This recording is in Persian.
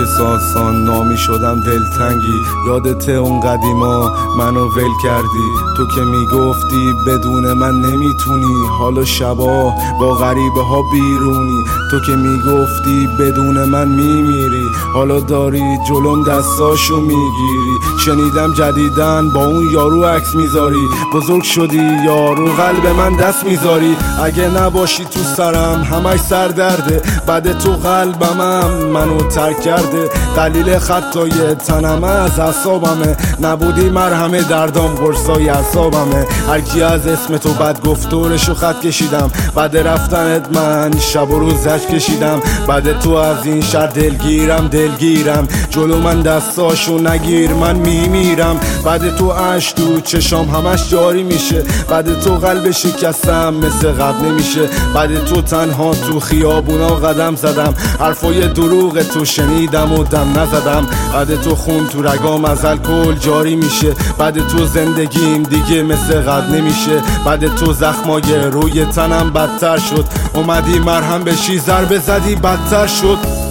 ساسان نامی شدم دلتنگی. یادت اون قدیما منو ول کردی، تو که میگفتی بدون من نمیتونی. حالا شبا با غریبه ها بیرونی، تو که میگفتی بدون من میمیری. حالا داری جلوم دستاشو میگیری. شنیدم جدیدن با اون یارو عکس میذاری. بزرگ شدی یارو قلب من دست میذاری. اگه نباشی تو سرم همش سر درده. بعد تو قلبمم منو ترک کرده. دلیل خطای تنم از اعصابمه. نبودی مرهم دردام قرصای اعصابمه. هرکی از اسم تو بد گفت دورشو خط کشیدم. بعد رفتنت من شب و روز زج کشیدم. بعد تو از این شهر دلگیرم. جلو من دستاشو نگیر من میمیرم. بعد تو عشق تو چشام همش جاری میشه. بعد تو قلب شکستم مثل قبل نمیشه. بعد تو تنها تو خیابونا قدم زدم. حرفای دروغ تو شنیدم و دم نزدم. بعد تو خون تو رگام از الکل جاری میشه. بعد تو زندگیم دیگه مثل قبل نمیشه. بعد تو زخمای روی تنم بدتر شد. اومدی مرهم بشی ضربه زدی بدتر شد.